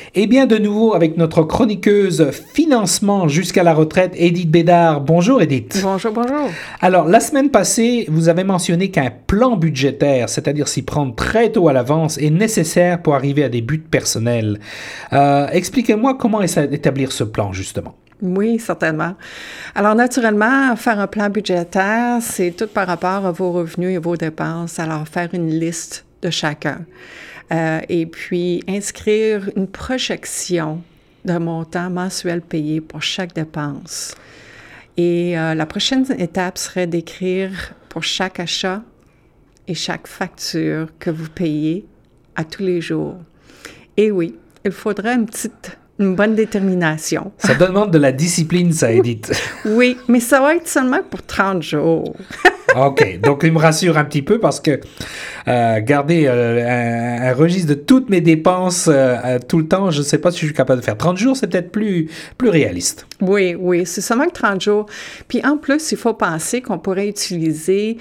Et bien de nouveau avec notre chroniqueuse financement jusqu'à la retraite, Edith Bédard. Bonjour Edith. Bonjour, bonjour. Alors la semaine passée, vous avez mentionné qu'un plan budgétaire, c'est-à-dire s'y prendre très tôt à l'avance, est nécessaire pour arriver à des buts personnels. Expliquez-moi comment établir ce plan justement. Oui, certainement. Alors, naturellement, faire un plan budgétaire, c'est tout par rapport à vos revenus et vos dépenses. Alors, faire une liste de chacun. Et puis, inscrire une projection d'un montant mensuel payé pour chaque dépense. Et la prochaine étape serait d'écrire pour chaque achat et chaque facture que vous payez à tous les jours. Et oui, il faudra une bonne détermination. Ça demande de la discipline, ça, Edith. Oui, mais ça va être seulement pour 30 jours. OK, donc il me rassure un petit peu parce que garder un registre de toutes mes dépenses tout le temps, je ne sais pas si je suis capable de faire. 30 jours, c'est peut-être plus réaliste. Oui, c'est seulement que 30 jours. Puis en plus, il faut penser qu'on pourrait utiliser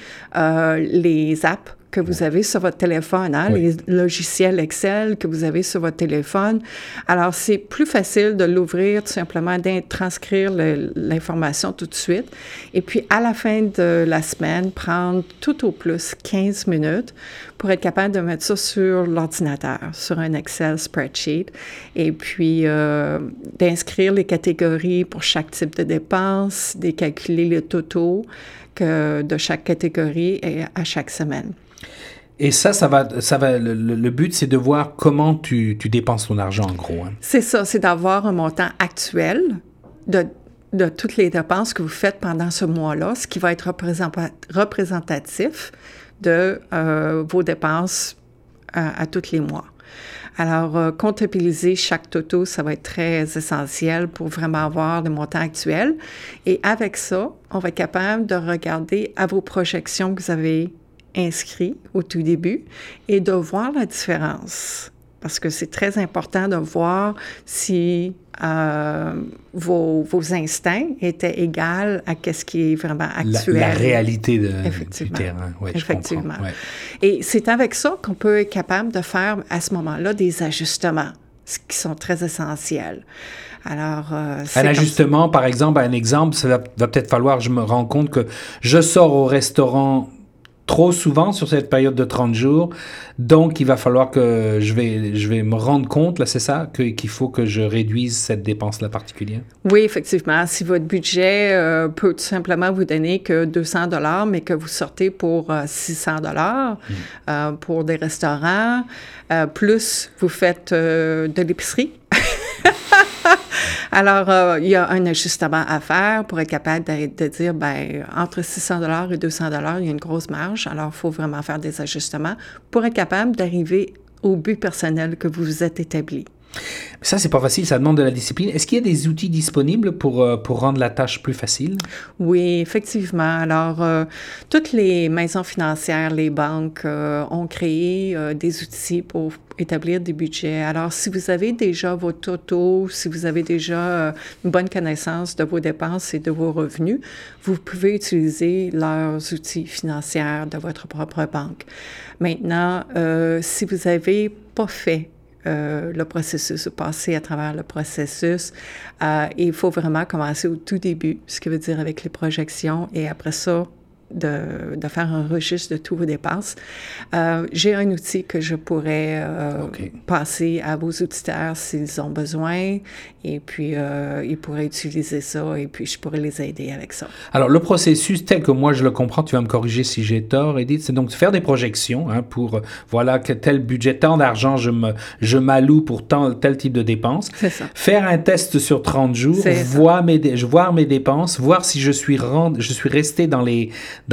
les apps que vous avez sur votre téléphone, hein, oui. Les logiciels Excel que vous avez sur votre téléphone. Alors, c'est plus facile de l'ouvrir, tout simplement, de transcrire l'information tout de suite. Et puis, à la fin de la semaine, prendre tout au plus 15 minutes pour être capable de mettre ça sur l'ordinateur, sur un Excel spreadsheet. Et puis, d'inscrire les catégories pour chaque type de dépense, de calculer le totaux de chaque catégorie à chaque semaine. Et ça va. Le but, c'est de voir comment tu dépenses ton argent, en gros. Hein. C'est ça, c'est d'avoir un montant actuel de toutes les dépenses que vous faites pendant ce mois-là, ce qui va être représentatif de vos dépenses à tous les mois. Alors, comptabiliser chaque toto, ça va être très essentiel pour vraiment avoir le montant actuel. Et avec ça, on va être capable de regarder à vos projections que vous avez inscrites au tout début et de voir la différence. Parce que c'est très important de voir si vos instincts étaient égaux à ce qui est vraiment actuel. La réalité du terrain. Oui, effectivement. Je comprends. Ouais. Et c'est avec ça qu'on peut être capable de faire à ce moment-là des ajustements, ce qui sont très essentiels. Alors, un ajustement, par exemple, un exemple, ça va peut-être falloir, je me rends compte que je sors au restaurant trop souvent sur cette période de 30 jours, donc il va falloir que je vais me rendre compte, là, c'est ça, qu'il faut que je réduise cette dépense-là particulière? Oui, effectivement. Si votre budget peut tout simplement vous donner que 200 $, mais que vous sortez pour 600 $ pour des restaurants, plus vous faites de l'épicerie, alors, il y a un ajustement à faire pour être capable de dire, bien, entre 600 $ et 200 $, il y a une grosse marge. Alors, il faut vraiment faire des ajustements pour être capable d'arriver au but personnel que vous vous êtes établi. Ça, c'est pas facile, ça demande de la discipline. Est-ce qu'il y a des outils disponibles pour rendre la tâche plus facile? Oui, effectivement. Alors, toutes les maisons financières, les banques ont créé des outils pour établir des budgets. Alors, si vous avez déjà vos totaux, si vous avez déjà une bonne connaissance de vos dépenses et de vos revenus, vous pouvez utiliser leurs outils financiers de votre propre banque. Maintenant, si vous n'avez pas fait le processus, ou passer à travers le processus. Il faut vraiment commencer au tout début, ce qui veut dire avec les projections, et après ça, de faire un registre de tous vos dépenses. J'ai un outil que je pourrais passer à vos auditeurs s'ils ont besoin, et puis ils pourraient utiliser ça, et puis je pourrais les aider avec ça. Alors, le processus tel que moi je le comprends, tu vas me corriger si j'ai tort, Edith, c'est donc de faire des projections pour, voilà, que tel budget, tant d'argent je m'alloue pour tel type de dépenses. C'est ça. Faire un test sur 30 jours, voir mes dépenses, voir si je suis resté dans les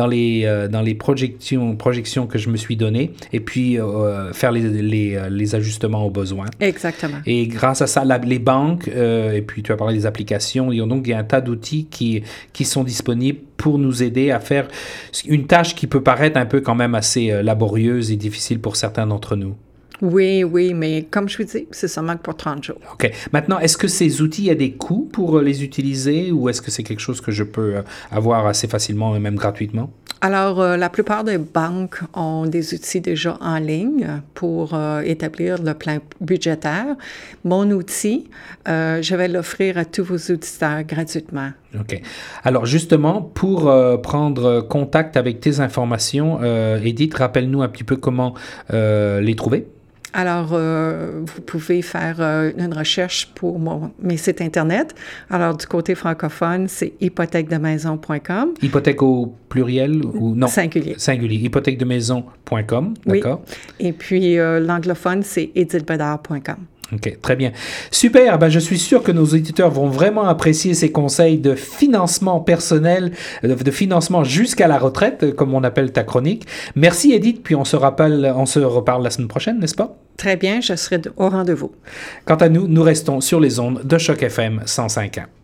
projections que je me suis données, et puis faire les ajustements aux besoins. Exactement. Et grâce à ça, les banques, et puis tu as parlé des applications, donc il y a un tas d'outils qui sont disponibles pour nous aider à faire une tâche qui peut paraître un peu quand même assez laborieuse et difficile pour certains d'entre nous. Oui, mais comme je vous dis, c'est seulement pour 30 jours. OK. Maintenant, est-ce que ces outils, il y a des coûts pour les utiliser, ou est-ce que c'est quelque chose que je peux avoir assez facilement et même gratuitement? Alors, la plupart des banques ont des outils déjà en ligne pour établir le plan budgétaire. Mon outil, je vais l'offrir à tous vos auditeurs gratuitement. OK. Alors, justement, pour prendre contact avec tes informations, Edith, rappelle-nous un petit peu comment les trouver. Alors, vous pouvez faire une recherche pour mes sites Internet. Alors, du côté francophone, c'est hypothèquedemaison.com. Hypothèque au pluriel ou non? Singulier. Singulier. Hypothèquedemaison.com, d'accord. Oui. Et puis, l'anglophone, c'est edithbedard.com. OK, très bien. Super, ben je suis sûr que nos auditeurs vont vraiment apprécier ces conseils de financement personnel, de financement jusqu'à la retraite, comme on appelle ta chronique. Merci Edith, puis on se reparle la semaine prochaine, n'est-ce pas? Très bien, je serai au rendez-vous. Quant à nous, nous restons sur les ondes de Choc FM 105.1.